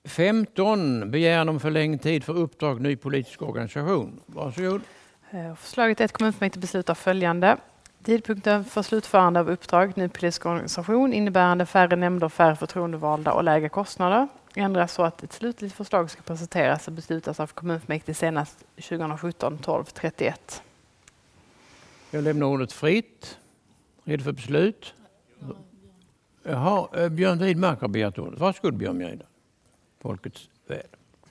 15. Begäran om förlängd tid för uppdrag ny politisk organisation. Varsågod. Förslaget är att kommunfullmäktige beslutar följande. Tidpunkten för slutförande av uppdrag ny politisk organisation innebärande färre nämnder, färre förtroendevalda och lägre kostnader ändras så att ett slutligt förslag ska presenteras och beslutas av kommunfullmäktige senast 2017-12-31. Jag lämnar ordet fritt. Redo för beslut? Jaha, Björn Widmark har begärt ordet. Varsågod Björn Mjölder. Folkets väl.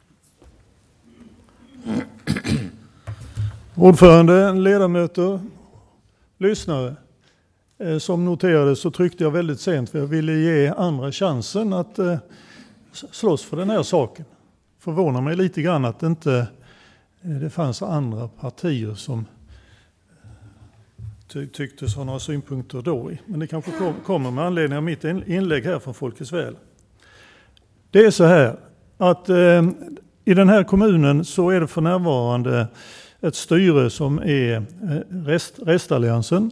Ordförande, ledamöter, lyssnare. Som noterade så tryckte jag väldigt sent för jag ville ge andra chansen att slåss för den här saken. Förvånar mig lite grann att inte det fanns andra partier som tycktes ha några synpunkter då. Men det kanske kommer med anledning av mitt inlägg här från Folkets väl. Det är så här att i den här kommunen så är det för närvarande ett styre som är restalliansen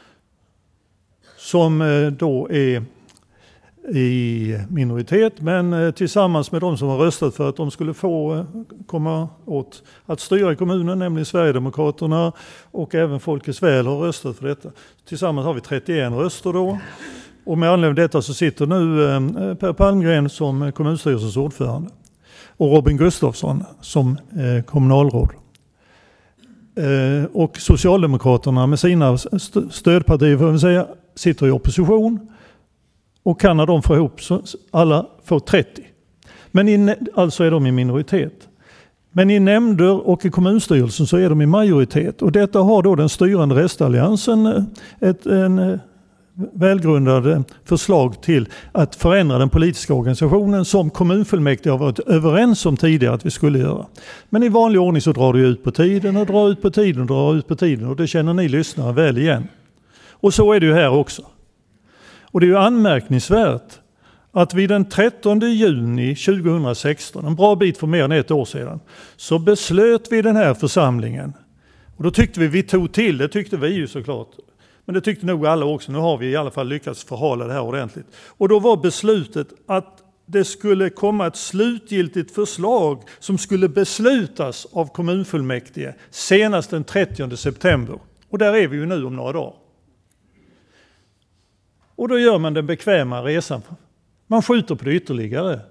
som då är i minoritet men tillsammans med de som har röstat för att de skulle få komma åt att styra kommunen, nämligen Sverigedemokraterna och även Folkets väl har röstat för detta. Tillsammans har vi 31 röster då och med anledning av detta så sitter nu Per Palmgren som kommunstyrelsens ordförande och Robin Gustafsson som kommunalråd. Och Socialdemokraterna med sina stödpartier får vi säga, sitter i opposition och kan när de får ihop så alla får 30. Men alltså är de i minoritet. Men i nämnder och i kommunstyrelsen så är de i majoritet. Och detta har då den styrande restalliansen en välgrundad förslag till att förändra den politiska organisationen som kommunfullmäktige har varit överens om tidigare att vi skulle göra. Men i vanlig ordning så drar det ut på tiden och drar ut på tiden och drar ut på tiden och det känner ni lyssnare väl igen. Och så är det ju här också. Och det är ju anmärkningsvärt att vid den 13 juni 2016, en bra bit för mer än ett år sedan, så beslöt vi den här församlingen. Och då tyckte vi tog till, det tyckte vi ju såklart. Men det tyckte nog alla också. Nu har vi i alla fall lyckats förhala det här ordentligt. Och då var beslutet att det skulle komma ett slutgiltigt förslag som skulle beslutas av kommunfullmäktige senast den 30 september. Och där är vi ju nu om några dagar. Och då gör man den bekväma resan. Man skjuter på det ytterligare.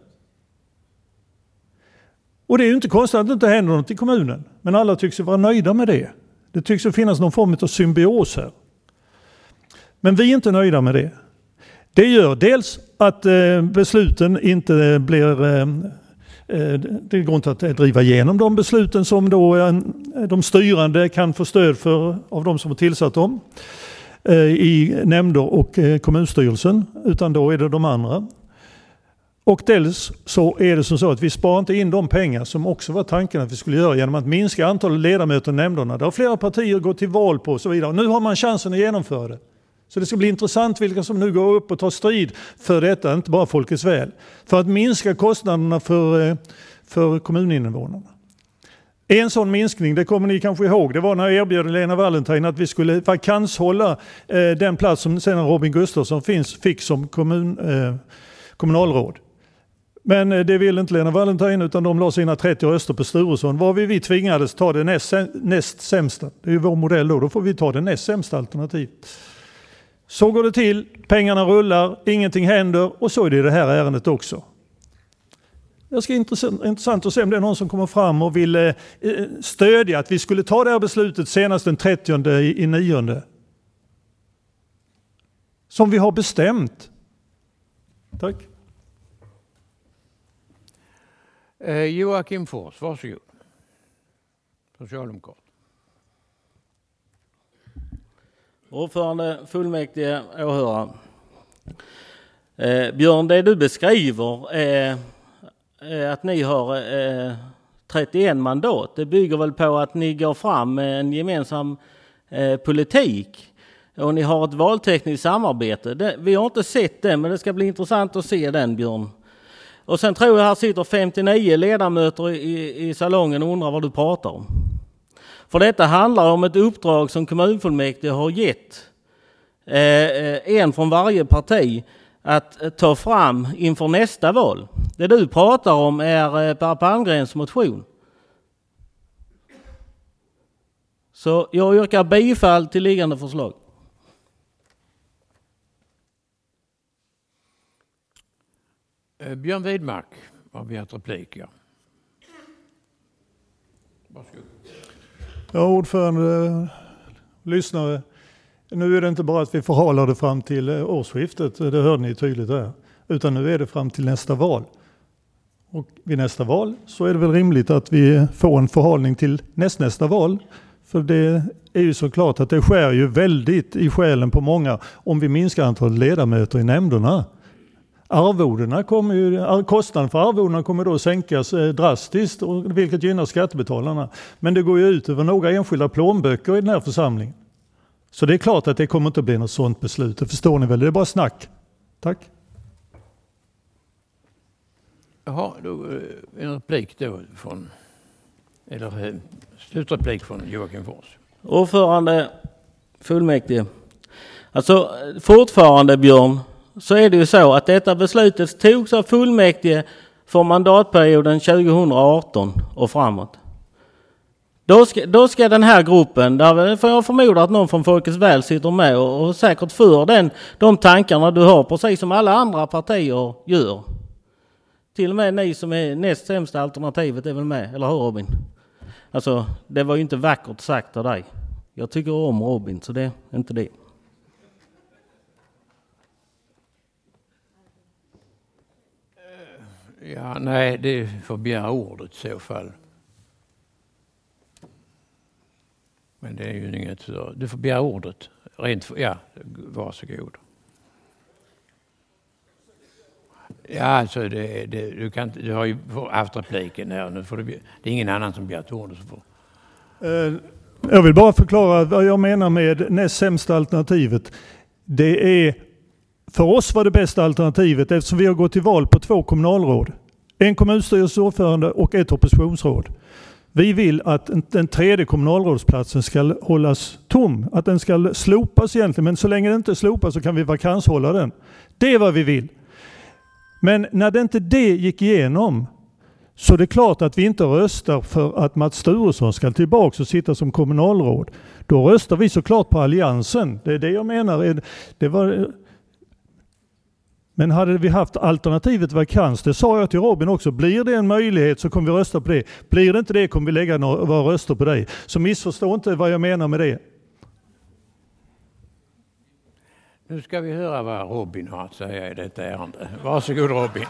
Och det är ju inte konstigt att det inte händer något i kommunen. Men alla tycks vara nöjda med det. Det tycks ju finnas någon form av symbios här. Men vi är inte nöjda med det. Det gör dels att besluten inte blir... Det går inte att driva igenom de besluten som då de styrande kan få stöd för av de som har tillsatt dem i nämnder och kommunstyrelsen, utan då är det de andra. Och dels så är det så att vi sparar inte in de pengar som också var tanken att vi skulle göra genom att minska antalet ledamöter i nämnderna. Det har flera partier gått till val på och så vidare. Nu har man chansen att genomföra det. Så det ska bli intressant vilka som nu går upp och tar strid för detta, inte bara Folkets väl. För att minska kostnaderna för kommuninvånarna. En sån minskning, det kommer ni kanske ihåg, det var när jag erbjöd Lena Wallentheim att vi skulle vakanshålla den plats som sedan Robin Gustafsson fick som kommunalråd. Men det ville inte Lena Wallentheim utan de la sina 30 röster på Sturesson. Var vi tvingades ta det näst sämsta. Det är ju vår modell då får vi ta det näst sämsta alternativet. Så går det till, pengarna rullar, ingenting händer och så är det i det här ärendet också. Det ska intressant att se om det är någon som kommer fram och vill stödja att vi skulle ta det här beslutet senast den 30/9. Som vi har bestämt. Tack. Joakim Fors, varsågod. Socialdemokrat. Ordförande, fullmäktige, åhörare. Björn, det du beskriver är att ni har 31 mandat. Det bygger väl på att ni går fram med en gemensam politik och ni har ett valtekniskt samarbete. Vi har inte sett det, men det ska bli intressant att se den, Björn. Och sen tror jag här sitter 59 ledamöter i salongen och undrar vad du pratar om. För detta handlar om ett uppdrag som kommunfullmäktige har gett en från varje parti att ta fram inför nästa val. Det du pratar om är Per Palmgrens motion. Så jag yrkar bifall till liggande förslag. Björn Widmark har begärt replik. Ja. Varsågod. Ja, ordförande, lyssnare. Nu är det inte bara att vi förhalar det fram till årsskiftet, det hörde ni tydligt där. Utan nu är det fram till nästa val. Och vid nästa val så är det väl rimligt att vi får en förhalning till nästa val. För det är ju såklart att det skär ju väldigt i själen på många om vi minskar antalet ledamöter i nämnderna. Kostnaden för arvodena kommer då sänkas drastiskt, vilket gynnar skattebetalarna. Men det går ju ut över några enskilda plånböcker i den här församlingen. Så det är klart att det kommer inte bli något sådant beslut. Det förstår ni väl, det är bara snack. Tack. Jaha, då en replik då slutreplik från Joakim Fors. Ordförande fullmäktige. Alltså fortfarande, Björn, så är det ju så att detta beslutet togs av fullmäktige för mandatperioden 2018 och framåt. Då ska den här gruppen, där får jag förmoda att någon från Folkets Väl sitter med och säkert för de tankarna du har, precis som alla andra partier gör. Till och med ni som är näst sämsta alternativet är väl med, eller hur Robin? Alltså, det var ju inte vackert sagt av dig. Jag tycker om Robin, så det är inte det. Ja, nej, det får begära ordet i så fall. Men det är ju inget så. Du får begära ordet. Varsågod. Ja, alltså du har ju haft repliken här. Nu får det är ingen annan som begärt ordet. Jag vill bara förklara vad jag menar med näst sämsta alternativet. Det är, för oss var det bästa alternativet eftersom vi har gått till val på 2 kommunalråd. En kommunstyrelseordförande och ett oppositionsråd. Vi vill att den tredje kommunalrådsplatsen ska hållas tom. Att den ska slopas egentligen. Men så länge den inte slopas så kan vi vakanshålla den. Det är vad vi vill. Men när det inte det gick igenom så är det klart att vi inte röstar för att Mats Sturesson ska tillbaka och sitta som kommunalråd. Då röstar vi såklart på alliansen. Det är det jag menar. Men hade vi haft alternativet vakans, det sa jag till Robin också, blir det en möjlighet så kommer vi rösta på det. Blir det inte det kommer vi lägga några röster på det. Så missförstå inte vad jag menar med det. Nu ska vi höra vad Robin har att säga i detta ärende. Varsågod Robin.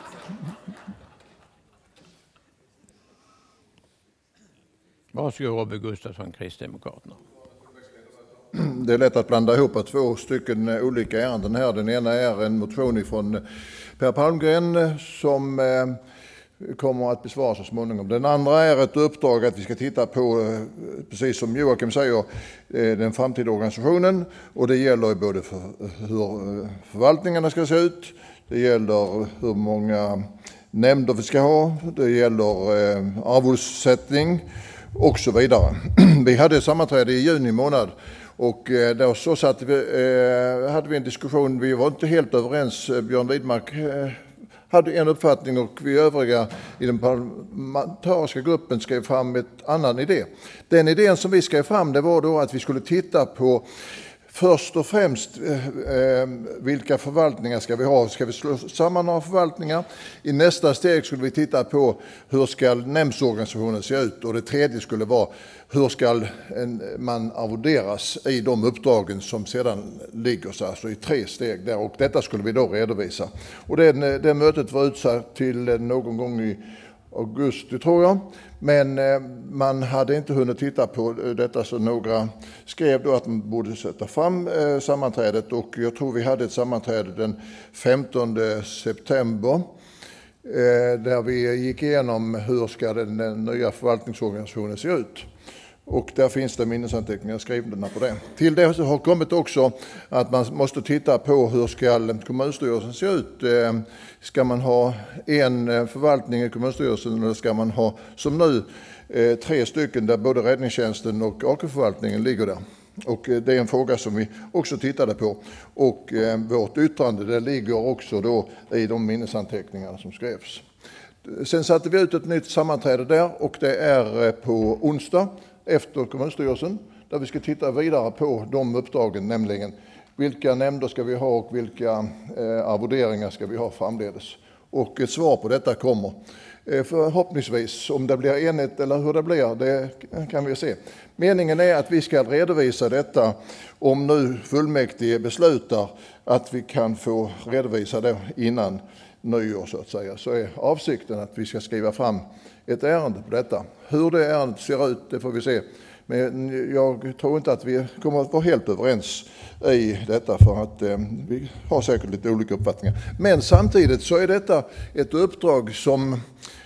Varsågod Robin Gustafsson, Kristdemokraterna. Det är lätt att blanda ihop 2 stycken olika ärenden här. Den ena är en motion från Per Palmgren som kommer att besvaras så småningom. Den andra är ett uppdrag att vi ska titta på, precis som Joakim säger, den framtida organisationen. Och det gäller både för hur förvaltningarna ska se ut, det gäller hur många nämnder vi ska ha, det gäller arvodessättning och så vidare. Vi hade ett sammanträde i juni månad. Och då så hade vi en diskussion, vi var inte helt överens. Björn Widmark hade en uppfattning och vi övriga i den parlamentariska gruppen skrev fram ett annan idé. Den idén som vi skrev fram, det var då att vi skulle titta på först och främst vilka förvaltningar ska vi ha? Ska vi slå samman några förvaltningar? I nästa steg skulle vi titta på hur ska nämndsorganisationen se ut? Och det tredje skulle vara hur ska man arvoderas i de uppdragen som sedan ligger så alltså i 3 steg där. Och detta skulle vi då redovisa. Och det mötet var utsatt till någon gång i augusti tror jag. Men man hade inte hunnit titta på detta så några skrev då att man borde sätta fram sammanträdet och jag tror vi hade ett sammanträde den 15 september där vi gick igenom hur ska den nya förvaltningsorganisationen se ut. Och där finns det minnesanteckningar skrivna på det. Till det har kommit också att man måste titta på hur ska kommunstyrelsen se ut. Ska man ha en förvaltning i kommunstyrelsen eller ska man ha som nu 3 stycken där både räddningstjänsten och AK-förvaltningen ligger där. Och det är en fråga som vi också tittade på. Och vårt yttrande det ligger också då i de minnesanteckningar som skrevs. Sen satte vi ut ett nytt sammanträde där och det är på onsdag efter kommunstyrelsen där vi ska titta vidare på de uppdragen, nämligen vilka nämnder ska vi ha och vilka arvoderingar ska vi ha framledes. Och ett svar på detta kommer. Förhoppningsvis, om det blir enigt eller hur det blir, det kan vi se. Meningen är att vi ska redovisa detta om nu fullmäktige beslutar att vi kan få redovisa det innan nyår så att säga. Så är avsikten att vi ska skriva fram ett ärende på detta. Hur det ärendet ser ut, det får vi se. Men jag tror inte att vi kommer att vara helt överens i detta för att vi har säkert lite olika uppfattningar. Men samtidigt så är detta ett uppdrag som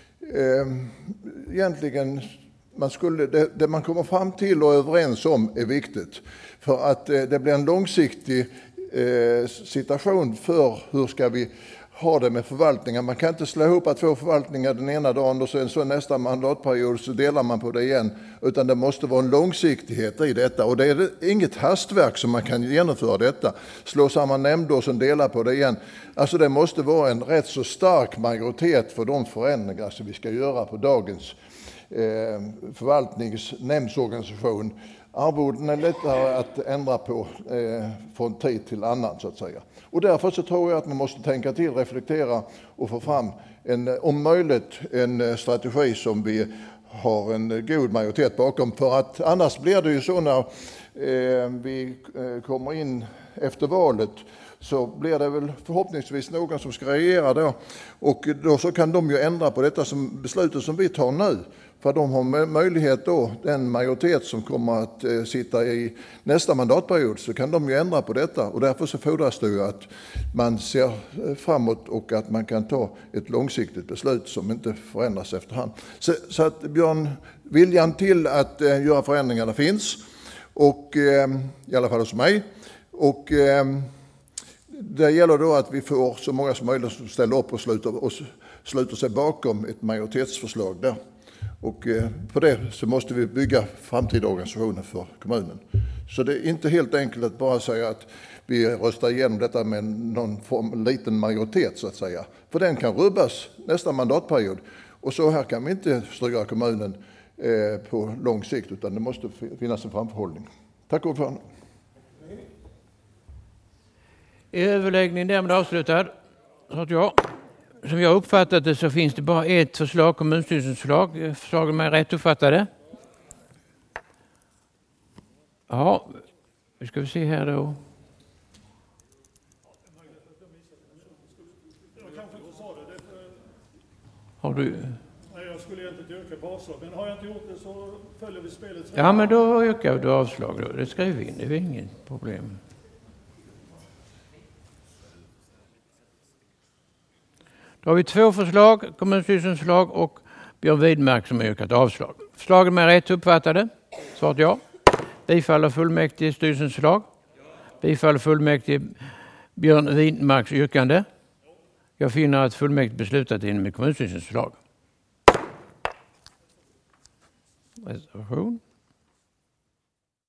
egentligen det man kommer fram till och är överens om är viktigt. För att det blir en långsiktig situation för hur ska vi ha det med förvaltningar. Man kan inte slå ihop att två förvaltningar den ena dagen och sen så nästa mandatperiod så delar man på det igen. Utan det måste vara en långsiktighet i detta. Och det är inget hastverk som man kan genomföra detta. Slå samman nämnder och sen dela på det igen. Alltså det måste vara en rätt så stark majoritet för de förändringar som vi ska göra på dagens förvaltningsnämndsorganisation. Arvoden är lättare att ändra på från tid till annan så att säga. Och därför så tror jag att man måste tänka till, reflektera och få fram om möjligt en strategi som vi har en god majoritet bakom. För att annars blir det ju så när vi kommer in efter valet så blir det väl förhoppningsvis någon som ska regera då. Och då så kan de ju ändra på detta som beslutet som vi tar nu. För de har möjlighet då, den majoritet som kommer att sitta i nästa mandatperiod, så kan de ju ändra på detta. Och därför så fordras det ju att man ser framåt och att man kan ta ett långsiktigt beslut som inte förändras efterhand. Så att Björn, viljan till att göra förändringarna finns, och i alla fall hos mig. Och det gäller då att vi får så många som möjligt som ställer upp och sluter sig bakom ett majoritetsförslag där. Och på det så måste vi bygga framtida organisationer för kommunen. Så det är inte helt enkelt att bara säga att vi röstar igenom detta med någon liten majoritet så att säga. För den kan rubbas nästa mandatperiod. Och så här kan vi inte styra kommunen på lång sikt, utan det måste finnas en framförhållning. Tack ordförande. Överläggningen därmed avslutad. Så att som jag uppfattat det så finns det bara ett förslag, kommunstyrelsens förslag. Förslagen med rätt uppfattade. Ja, vi ska se här då. Har du? Nej, jag skulle egentligen yrka på avslag, men har jag inte gjort det så följer vi spelet. Ja, men då yrkar du avslag då. Det skriver vi in, det är inget problem. Då har vi två förslag, kommunstyrelsens förslag och Björn Widmark som har yrkat avslag. Förslagen med rätt uppfattade. Svarat ja. Bifaller fullmäktige styrelsens förslag. Bifaller fullmäktige Björn Widmarks yrkande. Jag finner att fullmäktige beslutat inom kommunstyrelsens förslag. Reservation.